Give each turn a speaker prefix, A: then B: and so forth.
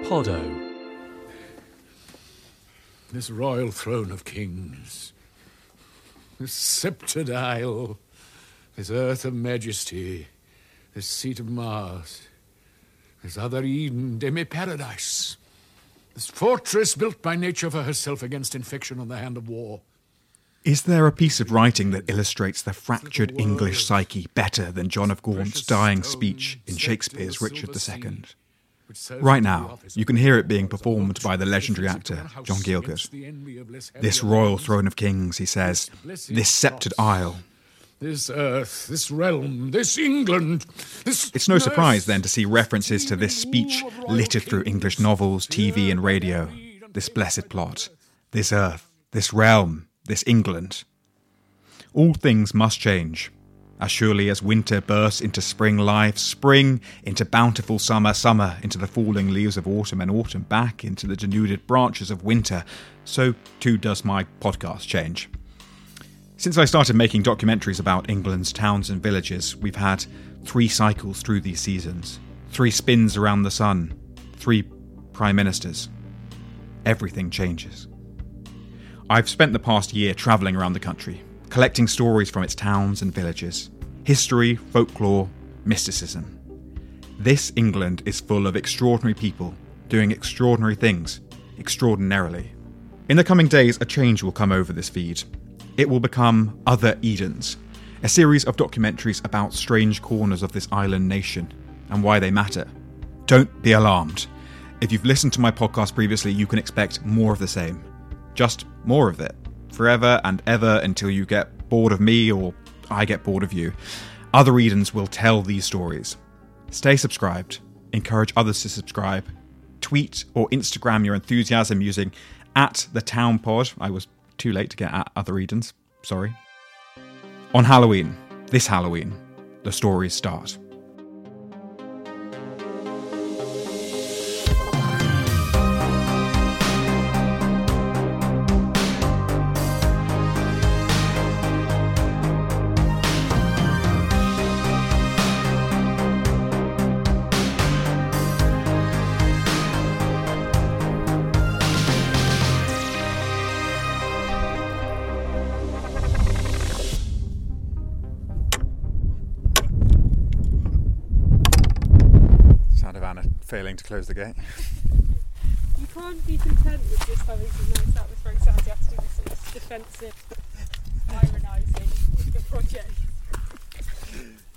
A: Poddo.
B: This royal throne of kings, this sceptred isle, this earth of majesty, this seat of Mars, this other Eden, demi-paradise, this fortress built by nature for herself against infection on the hand of war.
C: Is there a piece of writing that illustrates the fractured English psyche better than John of Gaunt's dying speech in Shakespeare's Richard II? Right now, you can hear it being performed by the legendary actor John Gielgud. This royal throne of kings, he says, this sceptred isle.
B: This earth, this realm, this England, this...
C: It's no surprise then to see references to this speech littered through English novels, TV and radio. This blessed plot, this earth, this realm, this England. All things must change. As surely as winter bursts into spring life, spring into bountiful summer, summer into the falling leaves of autumn, and autumn back into the denuded branches of winter, so too does my podcast change. Since I started making documentaries about England's towns and villages, we've had 3 cycles through these seasons, 3 spins around the sun, 3 prime ministers. Everything changes. I've spent the past year travelling around the country, collecting stories from its towns and villages. History, folklore, mysticism. This England is full of extraordinary people doing extraordinary things, extraordinarily. In the coming days, a change will come over this feed. It will become Other Edens, a series of documentaries about strange corners of this island nation and why they matter. Don't be alarmed. If you've listened to my podcast previously, you can expect more of the same. Just more of it. Forever and ever until you get bored of me or I get bored of you. Other Edens will tell these stories. Stay subscribed. Encourage others to subscribe. Tweet or Instagram your enthusiasm using @TheTownPod. I was too late to get at Other Edens. Sorry. On Halloween, this Halloween, the stories start. Failing to close the gate.
D: You can't be content with just having some nice atmospheric sounds. You have to do this sort of defensive, ironising with the project.